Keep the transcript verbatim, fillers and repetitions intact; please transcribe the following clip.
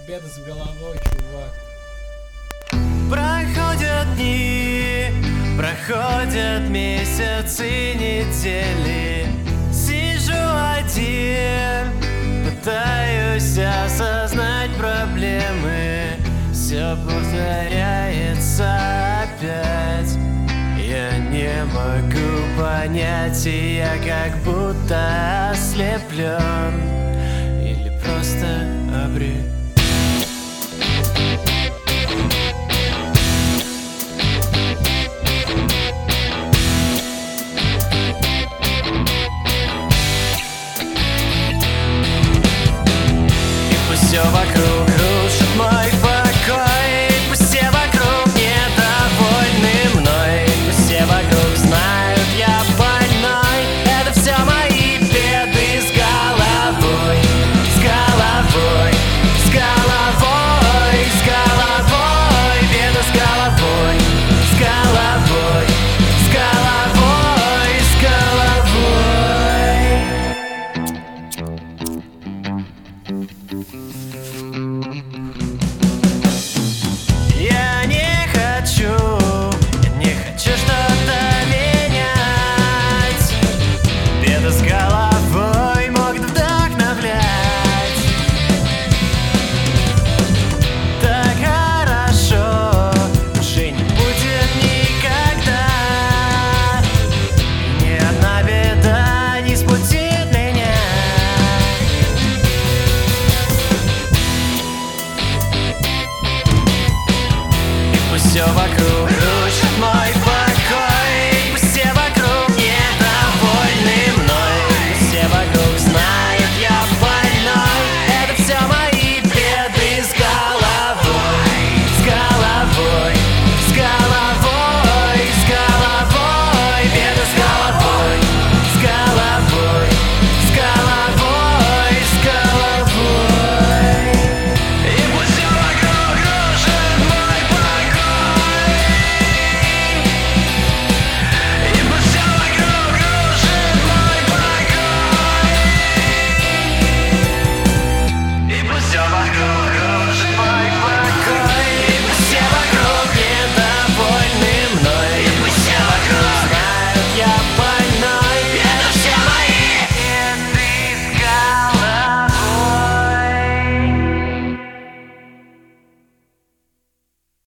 беды с головой, чувак. Проходят дни, проходят месяцы, недели. Сижу один, пытаюсь осознать проблемы. Все повторяется опять. Я не могу понять, и я как будто ослеплен или просто обречен. Все вокруг рушит мой покой. Пусть все вокруг недовольны мной. Пусть все вокруг знают, я больной. Это все мои беды с головой. С головой, с головой, с головой. Беды с головой, с головой, с головой, с головой. Я не хочу